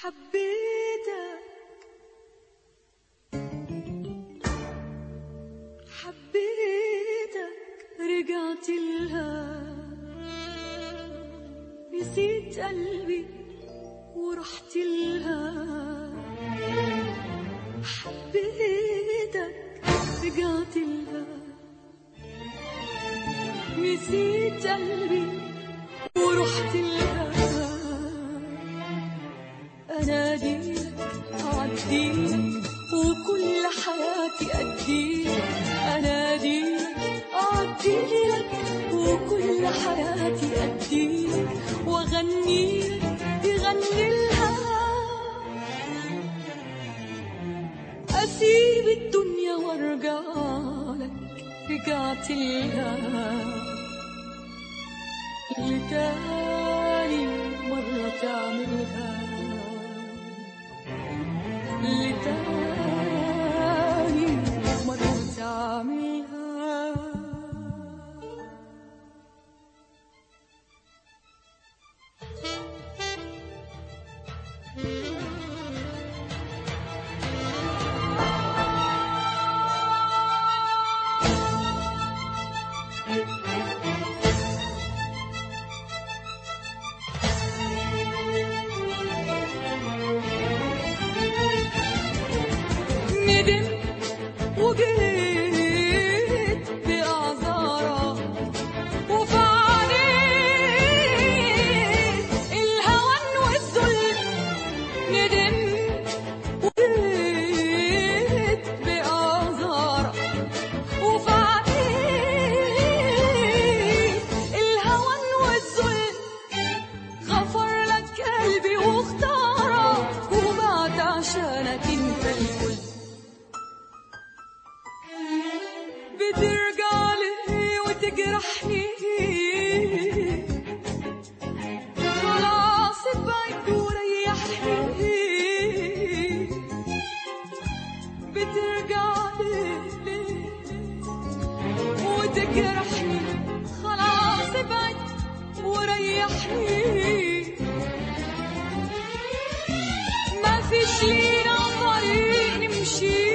حبيتك حبيتك رجعت لها، نسيت قلبي ورحت لها. حبيتك رجعت لها، نسيت قلبي ورحت لها. أناديك أعديك وكل حياتي أديك. أناديك أعديك وكل حياتي أديك، وأغنيك يغني لها. أسيب الدنيا وارجع لك، رجعت لها لتاني مرة تعملها، لتاني مرة تعملها. وجيت بأعذارك وفعليت الهوان والذل. ندمت وجيت بأعذارك وفعليت الهوان والذل. غفر لك قلبي واختارك وبعد عشانك انت الكل. بترجع لي وتجرحني، خلاص ابعد وريحني. بترجع لي وتجرحني، خلاص ابعد وريحني. ما فيش لينا طريق نمشي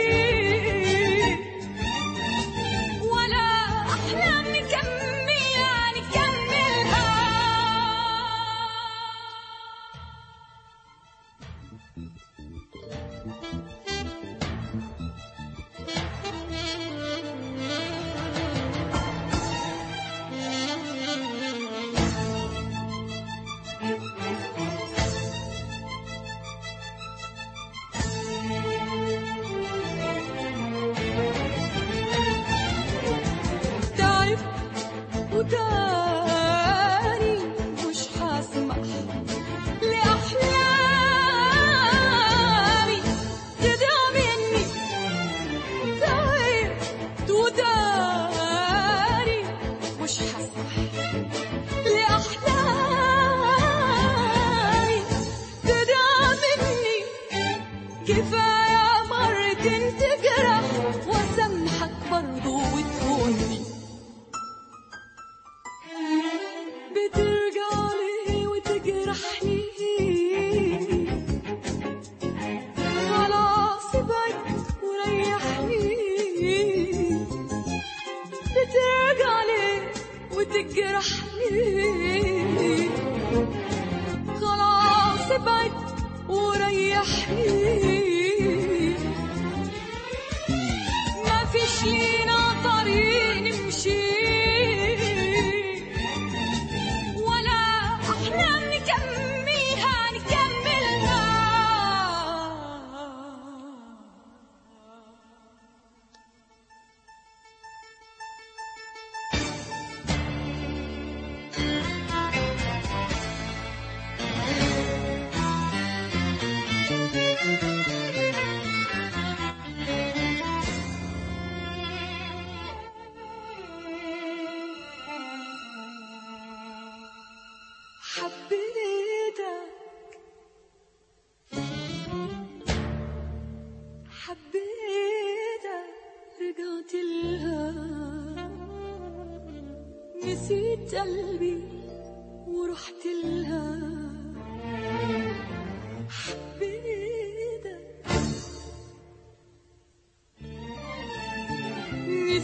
وتاني مش هسمح لأحلامي تضيع مني. تعبت وتاني مش هسمح لأحلامي تضيع مني. كفاية مرتين تجرح واسامحك برضو وتخوني. بترجع لي وتجرحني، خلاص ابعد وريحني. بترجع لي وتجرحني، خلاص ابعد وريحني. ما فيش لينا طريق نمشي حبيتك حبيتك رجعت لها، نسيت قلبي ورحت لها.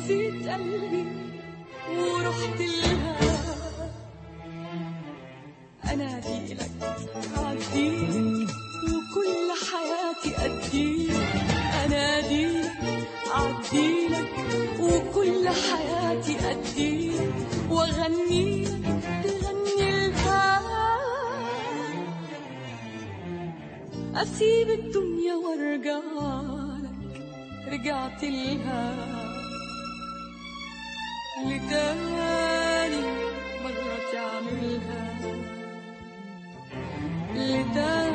نسيت قلبي ورحت لها. أناديلك عديلك وكل حياتي أديلك. أناديلك عديلك وكل حياتي أديلك وأغنيلك تغني لها. أسيب الدنيا وارجعلك رجعت لها لتاني مرة تعملها لتاني